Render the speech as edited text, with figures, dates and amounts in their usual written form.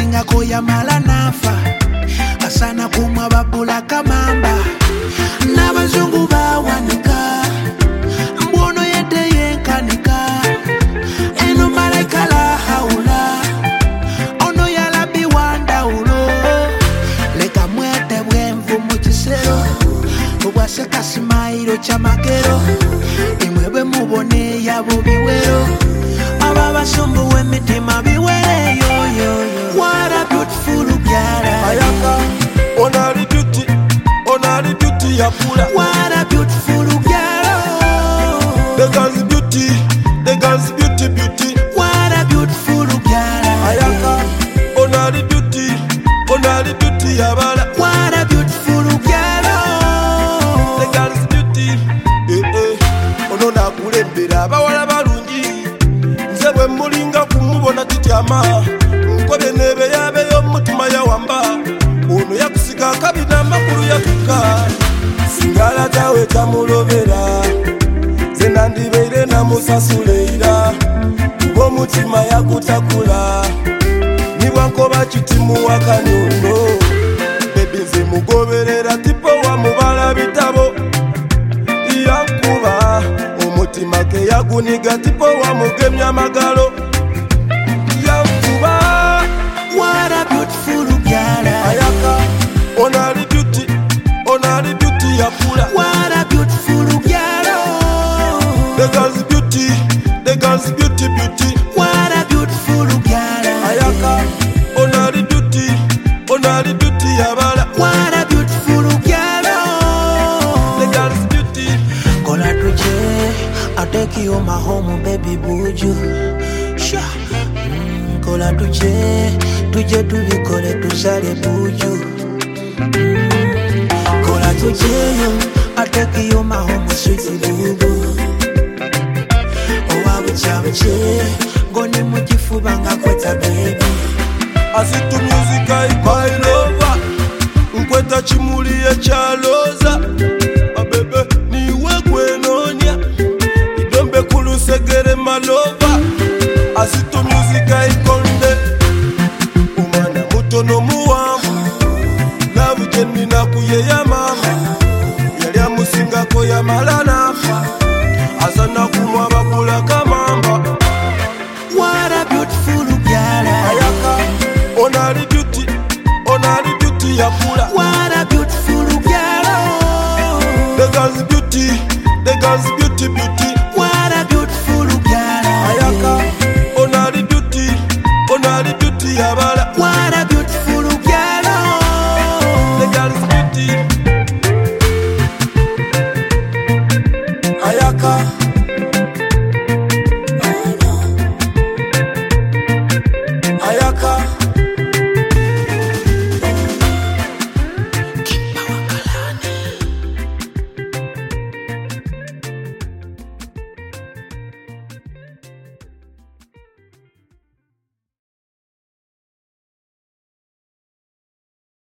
yamusingako yamala nafa asana kumwa babula kamamba n'abazungu bawanika mbono yedde yenkanika eno malaika la haula ono yalabi wandawulo leka mwete bwenvu mu kisero obwaseka simayiro kyamagero imwe bwe mubone yabo biwero ababasumbu w'emitima biwereyo what a beautiful girl ayaka onali beauty yapula what a beautiful girl the girl's beauty what a beautiful girl ayaka onali beauty yabala what a beautiful girl the girl's beauty ono nakulembera abawala balungi nze bwe mulinga kumubona tityama nkobye nebeyabeyo mutima yawamba ono yakusiga kabina makulu yakuka singala tawe tamulobera ze nandibeire namusasuleira kuba omutima yakutakula nibwankoba kitimu wakanyondo bebi nze mugoberera tipo wa mubala bitabo yankuba omutima ke yaguniga tipo wa mugemya amagalo yankuba what a beautiful girl ayaka onali beauty yapula what a beautiful girl the girl's beauty what a beautiful girl ayaka onali beauty yabala what a beautiful girl the girl's beauty kola tuje I'll take you home home baby buju sha kola tuje tubikole tusale buju kola tuje I'll take you home sweet bubu owabuchabuche ngoni mukifuba ngakweta baby asitu music my lover nkweta chimuli ekyaloza abebe niwe kwenonya idombe kulusegere malova asitu music ikonde umwana mutono muwanvu nabujeni nakuyeya mama yali amusingako yamala nafa asana kumwa bakula kamamba what a beautiful girl ayaka onali beauty yapula what a beautiful girl the girl's beauty what a beautiful girl ayaka onali beauty yaba